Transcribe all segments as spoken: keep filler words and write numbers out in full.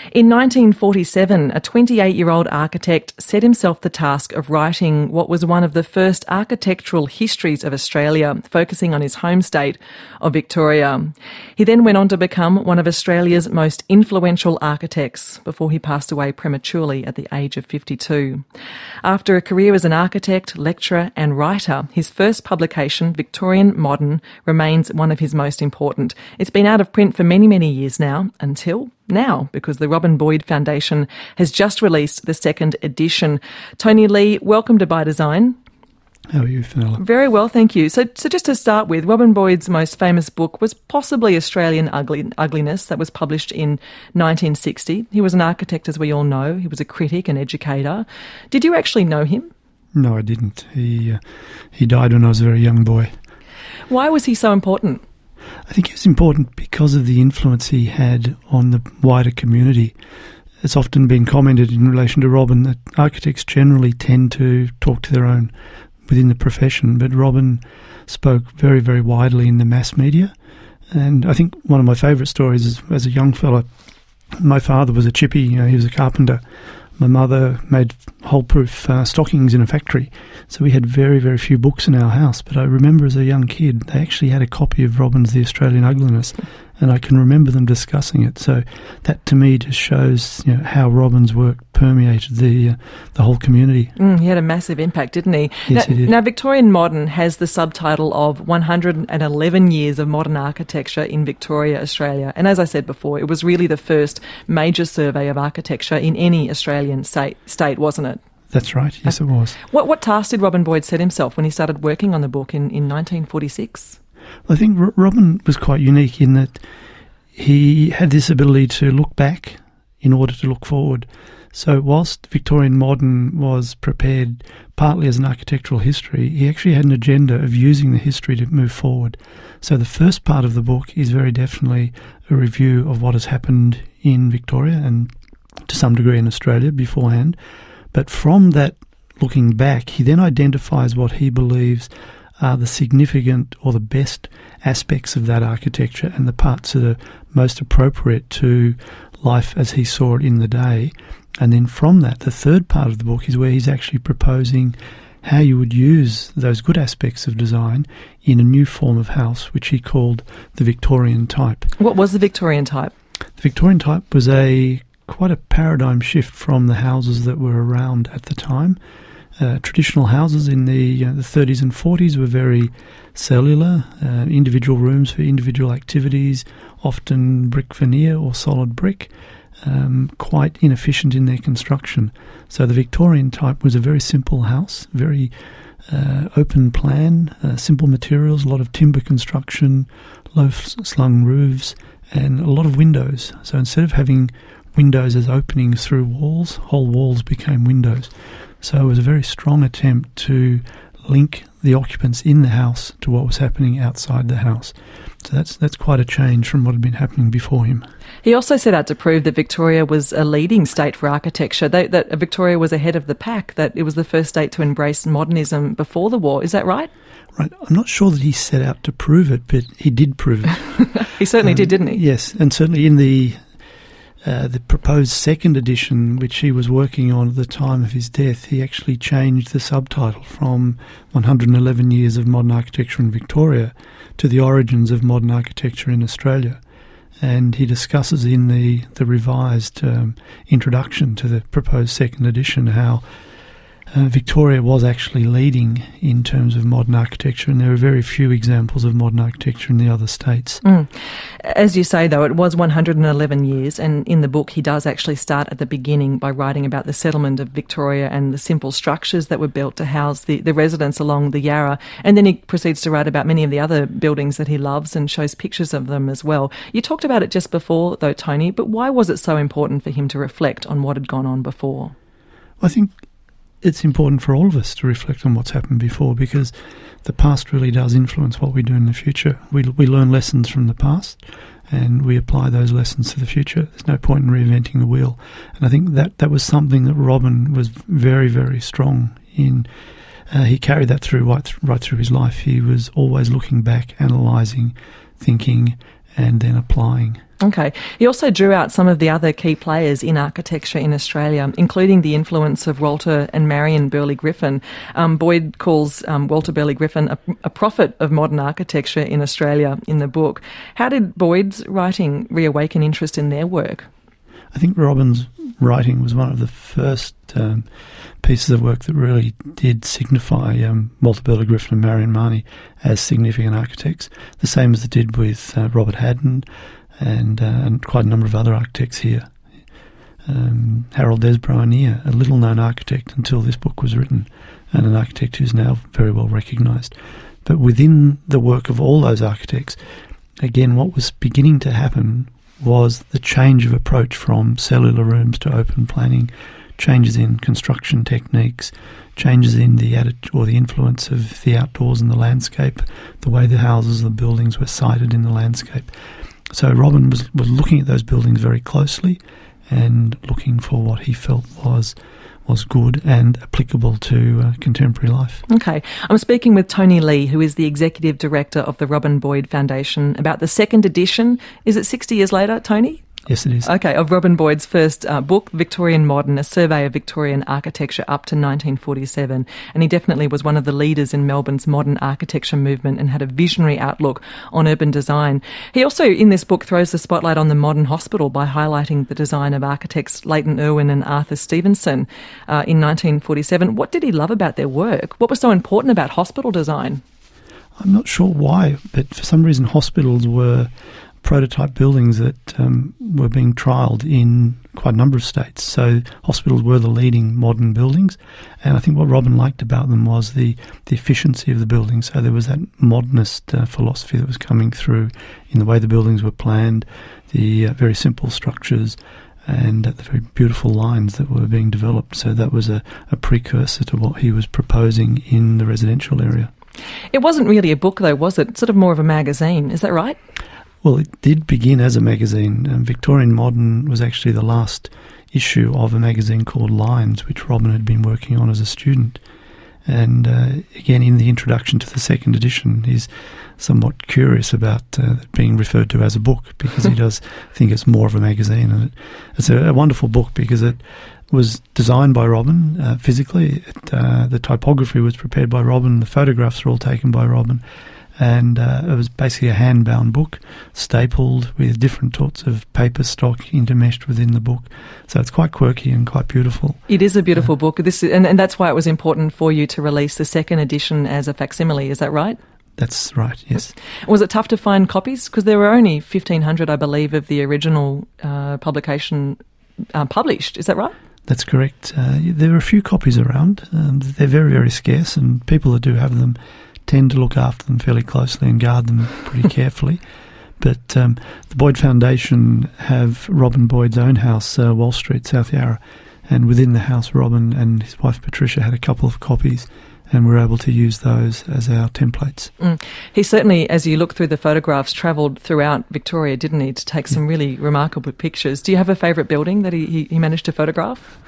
In nineteen forty-seven, a twenty-eight-year-old architect set himself the task of writing what was one of the first architectural histories of Australia, focusing on his home state of Victoria. He then went on to become one of Australia's most influential architects before he passed away prematurely at the age of fifty-two. After a career as an architect, lecturer and writer, his first publication, Victorian Modern, remains one of his most important. It's been out of print for many, many years now, until now, because the Robin Boyd Foundation has just released the second edition. Tony Lee, welcome to By Design. How are you, Fenella? Very well, thank you. So, so just to start with, Robin Boyd's most famous book was possibly Australian Ugly, Ugliness, that was published in nineteen sixty. He was an architect, as we all know. He was a critic and educator. Did you actually know him? No, I didn't. He uh, he died when I was a very young boy. Why was he so important? I think he was important because of the influence he had on the wider community. It's often been commented in relation to Robin that architects generally tend to talk to their own within the profession, but Robin spoke very, very widely in the mass media. And I think one of my favourite stories is, as a young fella, my father was a chippy, you know, he was a carpenter. My mother made hole-proof uh, stockings in a factory, so we had very, very few books in our house. But I remember as a young kid, they actually had a copy of Robin's The Australian Ugliness, and I can remember them discussing it. So that, to me, just shows, you know, how Robin's work permeated the uh, the whole community. Mm, he had a massive impact, didn't he? Yes, now, he did. Now, Victorian Modern has the subtitle of one hundred eleven Years of Modern Architecture in Victoria, Australia. And as I said before, it was really the first major survey of architecture in any Australian state, state wasn't it? That's right, yes, it was. What, what task did Robin Boyd set himself when he started working on the book in, in nineteen forty-six? I think R- Robin was quite unique in that he had this ability to look back in order to look forward. So whilst Victorian Modern was prepared partly as an architectural history, he actually had an agenda of using the history to move forward. So the first part of the book is very definitely a review of what has happened in Victoria and to some degree in Australia beforehand. But from that looking back, he then identifies what he believes are the significant or the best aspects of that architecture and the parts that are most appropriate to life as he saw it in the day. And then from that, the third part of the book is where he's actually proposing how you would use those good aspects of design in a new form of house, which he called the Victorian type. What was the Victorian type? The Victorian type was a quite a paradigm shift from the houses that were around at the time. Uh, traditional houses in the, you know, the thirties and forties were very cellular, uh, individual rooms for individual activities, often brick veneer or solid brick, um, quite inefficient in their construction. So the Victorian type was a very simple house, very uh, open plan, uh, simple materials, a lot of timber construction, low-slung roofs, and a lot of windows. So instead of having windows as openings through walls, whole walls became windows. So it was a very strong attempt to link the occupants in the house to what was happening outside the house. So that's that's quite a change from what had been happening before him. He also set out to prove that Victoria was a leading state for architecture, that, that Victoria was ahead of the pack, that it was the first state to embrace modernism before the war. Is that right? Right. I'm not sure that he set out to prove it, but he did prove it. He certainly um, did, didn't he? Yes, and certainly in the Uh, the proposed second edition, which he was working on at the time of his death, he actually changed the subtitle from one hundred eleven Years of Modern Architecture in Victoria to The Origins of Modern Architecture in Australia. And he discusses in the, the revised um, introduction to the proposed second edition how Uh, Victoria was actually leading in terms of modern architecture, and there are very few examples of modern architecture in the other states. Mm. As you say, though, it was one hundred eleven years, and in the book he does actually start at the beginning by writing about the settlement of Victoria and the simple structures that were built to house the, the residents along the Yarra, and then he proceeds to write about many of the other buildings that he loves and shows pictures of them as well. You talked about it just before, though, Tony, but why was it so important for him to reflect on what had gone on before? I think it's important for all of us to reflect on what's happened before, because the past really does influence what we do in the future. We we learn lessons from the past and we apply those lessons to the future. There's no point in reinventing the wheel. And I think that, that was something that Robin was very, very strong in. Uh, he carried that through right, th- right through his life. He was always looking back, analysing, thinking, and then applying. Okay. He also drew out some of the other key players in architecture in Australia, including the influence of Walter and Marion Burley Griffin. Um, Boyd calls um, Walter Burley Griffin a, a prophet of modern architecture in Australia in the book. How did Boyd's writing reawaken interest in their work? I think Robin's writing was one of the first um, pieces of work that really did signify um, Walter Burley Griffin and Marion Mahoney as significant architects, the same as it did with uh, Robert Haddon and, uh, and quite a number of other architects here. Um, Harold Desbroinier, a little-known architect until this book was written, and an architect who's now very well recognised. But within the work of all those architects, again, what was beginning to happen was the change of approach from cellular rooms to open planning, changes in construction techniques, changes in the attitude or the influence of the outdoors and the landscape, the way the houses, the buildings were sited in the landscape. So Robin was, was looking at those buildings very closely and looking for what he felt was was good and applicable to uh, contemporary life. Okay. I'm speaking with Tony Lee, who is the Executive Director of the Robin Boyd Foundation, about the second edition. Is it sixty years later, Tony? Yes, it is. Okay, of Robin Boyd's first uh, book, Victorian Modern, a survey of Victorian architecture up to nineteen forty-seven. And he definitely was one of the leaders in Melbourne's modern architecture movement and had a visionary outlook on urban design. He also, in this book, throws the spotlight on the modern hospital by highlighting the design of architects Leighton Irwin and Arthur Stevenson uh, in nineteen forty-seven. What did he love about their work? What was so important about hospital design? I'm not sure why, but for some reason hospitals were prototype buildings that um, were being trialled in quite a number of states. So hospitals were the leading modern buildings, and I think what Robin liked about them was the, the efficiency of the buildings. So there was that modernist uh, philosophy that was coming through in the way the buildings were planned, the uh, very simple structures, and uh, the very beautiful lines that were being developed. So that was a, a precursor to what he was proposing in the residential area. It wasn't really a book though, was it? It's sort of more of a magazine, is that right? Well, it did begin as a magazine. Um, Victorian Modern was actually the last issue of a magazine called Lines, which Robin had been working on as a student. And uh, again, in the introduction to the second edition, he's somewhat curious about uh, being referred to as a book, because he does think it's more of a magazine. And it, it's a, a wonderful book because it was designed by Robin uh, physically. It, uh, the typography was prepared by Robin. The photographs were all taken by Robin. And uh, it was basically a hand-bound book, stapled with different sorts of paper stock intermeshed within the book. So it's quite quirky and quite beautiful. It is a beautiful uh, book, This is, and, and that's why it was important for you to release the second edition as a facsimile, is that right? That's right, yes. Was it tough to find copies? Because there were only fifteen hundred, I believe, of the original uh, publication uh, published, is that right? That's correct. Uh, there are a few copies around. Um, they're very, very scarce, and people that do have them tend to look after them fairly closely and guard them pretty carefully. But um, the Boyd Foundation have Robin Boyd's own house, uh, Wall Street, South Yarra, and within the house Robin and his wife Patricia had a couple of copies, and we're able to use those as our templates. Mm. He certainly, as you look through the photographs, travelled throughout Victoria, didn't he, to take some really remarkable pictures. Do you have a favourite building that he, he, he managed to photograph?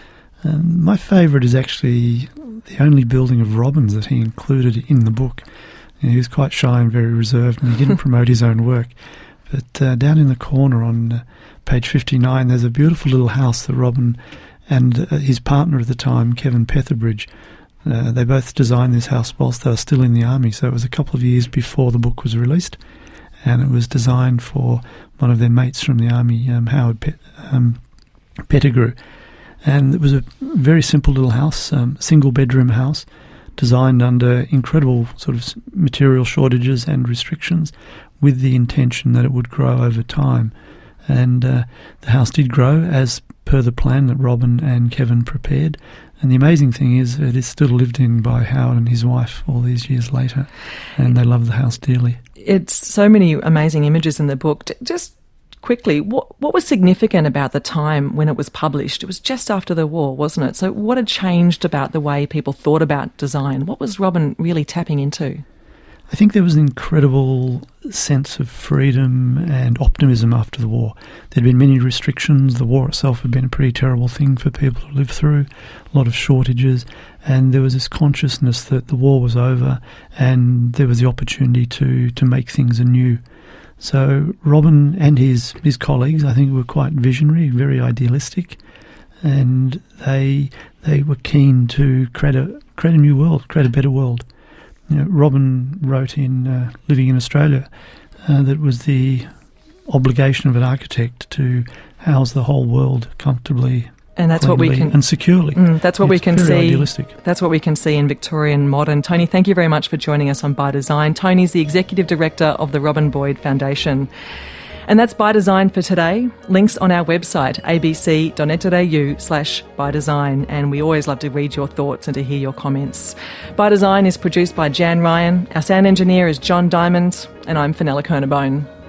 Um, my favourite is actually the only building of Robin's that he included in the book. You know, he was quite shy and very reserved, and he didn't promote his own work. But uh, down in the corner on uh, page fifty-nine, there's a beautiful little house that Robin and uh, his partner at the time, Kevin Petherbridge, uh, they both designed this house whilst they were still in the army. So it was a couple of years before the book was released, and it was designed for one of their mates from the army, um, Howard Pet- um, Pettigrew. And it was a very simple little house, um, single-bedroom house, designed under incredible sort of material shortages and restrictions, with the intention that it would grow over time. And uh, the house did grow as per the plan that Robin and Kevin prepared. And the amazing thing is it is still lived in by Howard and his wife all these years later, and they love the house dearly. It's so many amazing images in the book. Just quickly, what what was significant about the time when it was published? It was just after the war, wasn't it? So what had changed about the way people thought about design? What was Robin really tapping into? I think there was an incredible sense of freedom and optimism after the war. There'd been many restrictions. The war itself had been a pretty terrible thing for people to live through, a lot of shortages, and there was this consciousness that the war was over and there was the opportunity to, to make things anew. So Robin and his, his colleagues, I think, were quite visionary, very idealistic, and they they were keen to create a create a new world, create a better world. You know, Robin wrote in uh, Living in Australia uh, that it was the obligation of an architect to house the whole world comfortably. And that's what we can and securely. Mm, that's what it's we can very see. Idealistic. That's what we can see in Victorian modern. Tony, thank you very much for joining us on By Design. Tony's the executive director of the Robin Boyd Foundation. And that's By Design for today. Links on our website, abc.net.au slash by design. And we always love to read your thoughts and to hear your comments. By Design is produced by Jan Ryan. Our sound engineer is John Diamond. And I'm Fenella Kernebone.